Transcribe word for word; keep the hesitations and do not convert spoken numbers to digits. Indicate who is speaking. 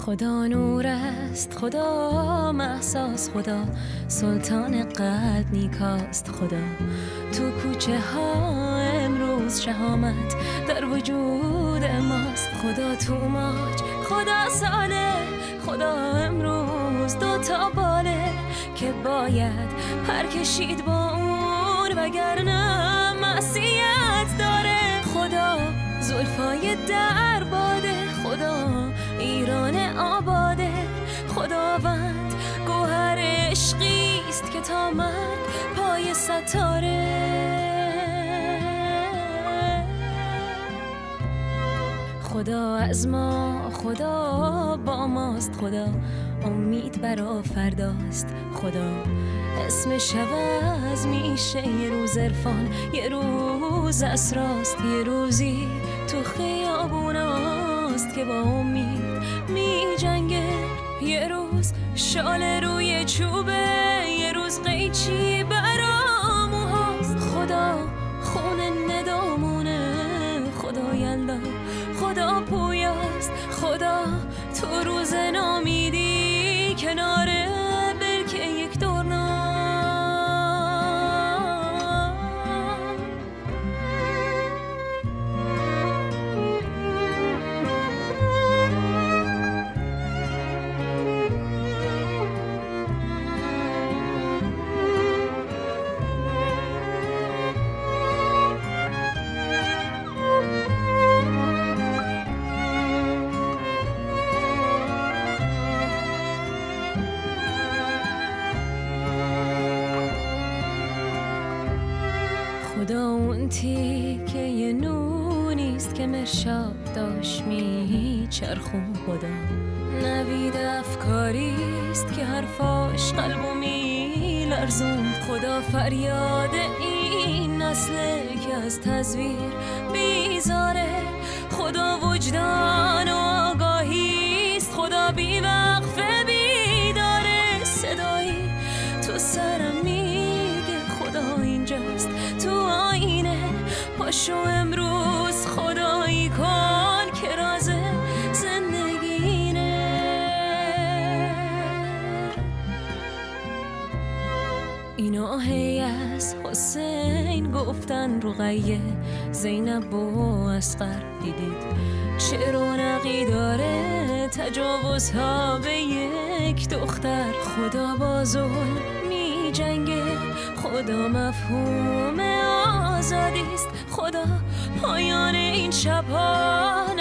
Speaker 1: خدا نور است، خدا مهساس، خدا سلطان قلب نیکاست. خدا تو کوچه ها امروز شهامت در وجود ماست. خدا تو موج، خدا ساله، خدا امروز دو تا باله که باید پر کشید با اون وگرنه معصیت داره. خدا زلفای در باده، خدا ایران آباده، خداوند گوهر عشقیست که تا مرگ پای ستاره. خدا از ما، خدا با ماست، خدا امید برا فرداست. خدا اسمش عوض میشه، یه روز عرفان، یه روز اسراست، یه روزی تو خیابوناست که با امید می جنگه. یه روز شال روی چوبه، یه روز قیچی برا موهاست. خدا خون ندامونه، خدا یلا، خدا پویاست. خدا تو روز نامیدی کناره برکه یک دورنا. خدا اون تیکه یه نونیست که مرشاد داشت میچرخون. خدا نوید افکاریست که حرفاش قلبو میلرزون. خدا فریاد این نسله که از تزویر بیزاره. خدا وجدان و آگاهیست، خدا بیوقفه بیداره. صدایی تو سرم میگه خدا اینجاست تو آینه. پاشو امروز خدایی کن که راز زندگینه. اینا هی از حسین گفتن رقیه، زینب و اصغر دیدید چه رونقی داره تجاوزها به یک دختر. خدا با ظلم می جنگه، خدا مفهوم آزادیست. خدا پایان این شبها